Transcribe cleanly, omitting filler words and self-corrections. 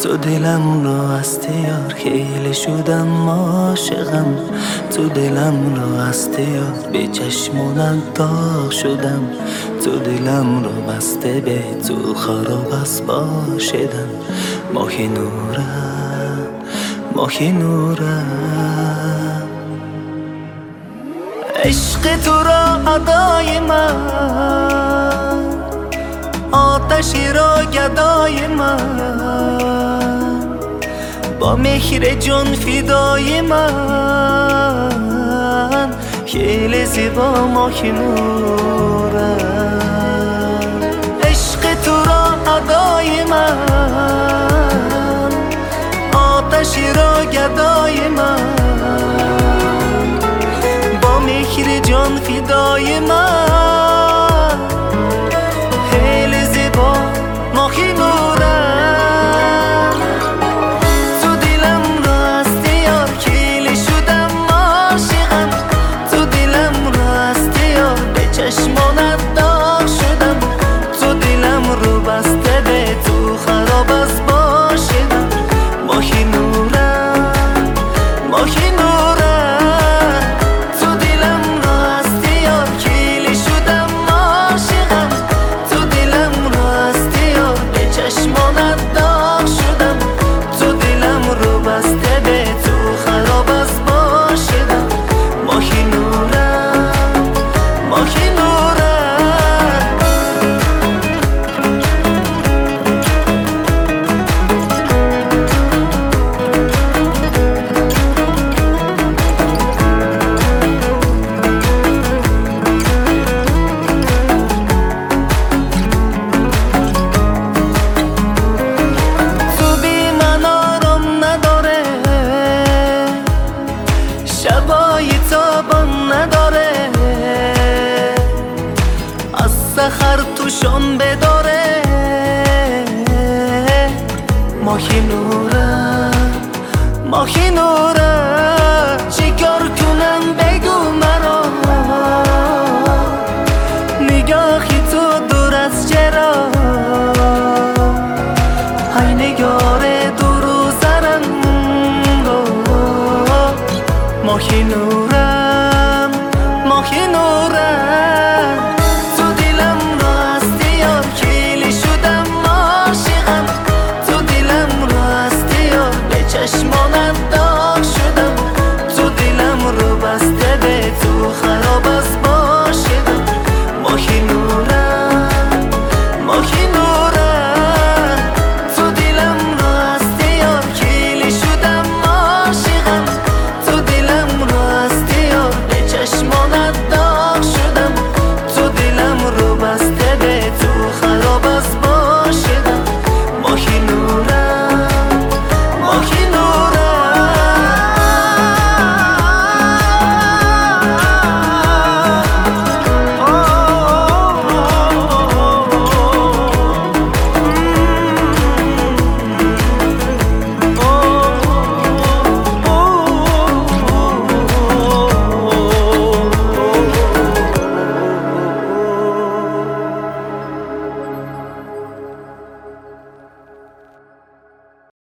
تو دلم رو از یار خیلی شدم عاشقم، تو دلم رو از یار به چشمونم داغ شدم، تو دلم رو بسته به تو خراب از باشدم. ماهی نورم ماهی نورم، عشق تو را ادای من، آتشی را گدای من، با مهر جان فدای من، خیلی زیبا ماهی نورم. عشق تو را ادای من، آتشی را گدای من، با مهر جان فدای من، خیلی زیبا ماهی نورم. تو دلم را از یار خیلی شدم عاشقم، تو دلم را از یار به چشمانت داغ شدم، تو دلم رو بسته به تو خراب از باشدم. ماهی نورم ماهی نورم، تو دلم را از یار خیلی شدم عاشقم، تو دلم را از یار به چشمانت داغ شدم، تو دلم رو بسته به تو خراب از باشدم. ماهی نورم ماهی نورم. شبای تابان نداره، از سحر تو شام بداره. ماهی نورم ماهی نورم، چیکار کنم بگو مرا، نگاهی تو دور از چرا، های نگار دور و زرم. ماهی نورم ماهی نورم، تو دلم را از یار خیلی شدم عاشقم، تو دلم را از یار به چشمانت داغ شدم، تو دلم رو بسته به تو خراب از باشدم. ماهی نورم ماهی نورم، تو دلم را از یار خیلی شدم عاشقم، تو دلم را از یار به چشمانت